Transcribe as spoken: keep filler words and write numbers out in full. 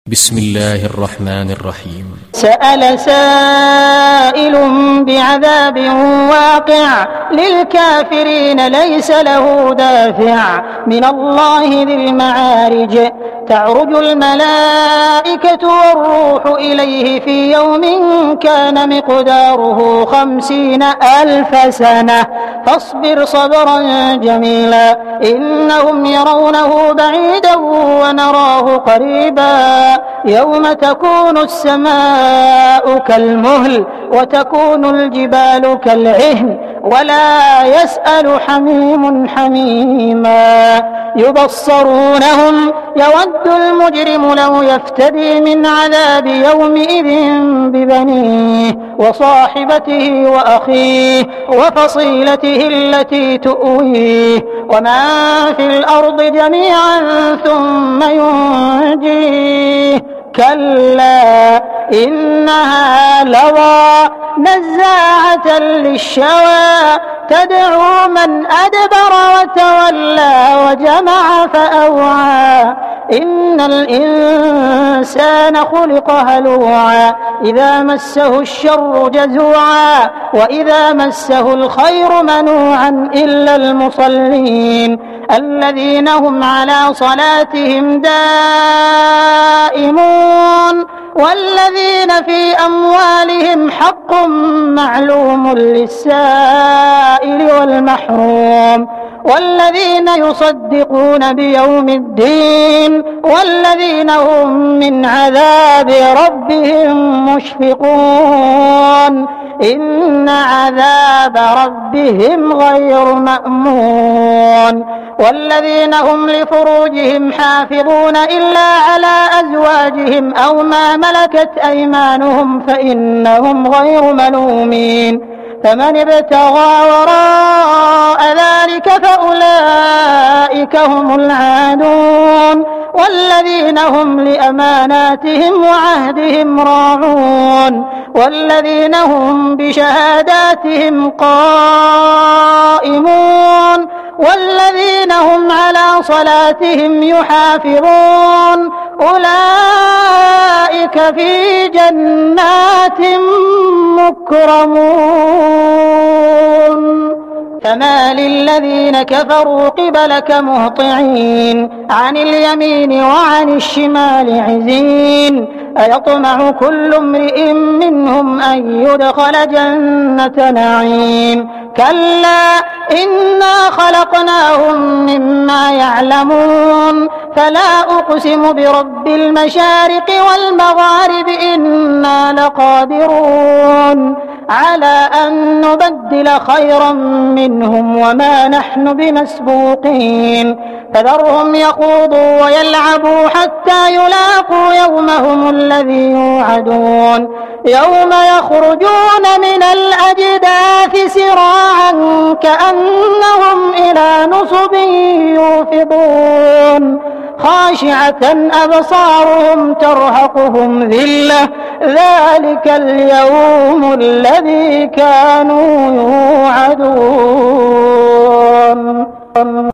بسم الله الرحمن الرحيم. سأل سائل بعذاب واقع للكافرين ليس له دافع من الله ذي المعارج تعرج الملائكة والروح إليه في يوم كان مقداره خمسين ألف سنة فاصبر صبرا جميلا إنهم يرونه بعيدا ونراه قريبا يوم تكون السماء كالمهل وتكون الجبال كالعهن ولا يسأل حميم حميما يبصرونهم يود المجرم لو يفتدي من عذاب يومئذ ببنيه وصاحبته وأخيه وفصيلته التي تؤويه وما في الأرض جميعا ثم ينجيه كلا إنها لظى نزاعة للشوى تدعو من أدبر وتولى وجمع فأوعى إن الإنسان خلق هلوعا إذا مسه الشر جزوعا وإذا مسه الخير منوعا إلا المصلين الذين هم على صلاتهم دائمون والذين في أموالهم حق معلوم للسائل والمحروم والذين يصدقون بيوم الدين والذين هم من عذاب ربهم مشفقون إن عذاب ربهم غير مأمون والذين هم لفروجهم حافظون إلا على أزواجهم أو ما ملكت أيمانهم فإنهم غير ملومين فمن ابتغى وراء ذلك فأولئك هم العادون والذين هم لأماناتهم وعهدهم راعون والذين هم بشهاداتهم قائمون والذين هم على صلاتهم يحافظون أولئك في جنات مكرمون فما للذين كفروا قبلك مهطعين عن اليمين وعن الشمال عزين أيطمع كل امرئ منهم أن يدخل جنة نعيم كلا إنا خلقناهم مما يعلمون فلا أقسم برب المشارق والمغارب إنا لقادرون على أن نبدل خيرا منهم وما نحن بمسبوقين فذرهم يخوضوا ويلعبوا حتى يلاقوا يومهم الذي يوعدون يوم يخرجون من الأجداث سراعا كأنهم إلى نصب يوفضون خاشعة أبصارهم ترهقهم ذلة ذلك اليوم الذي كانوا يوعدون.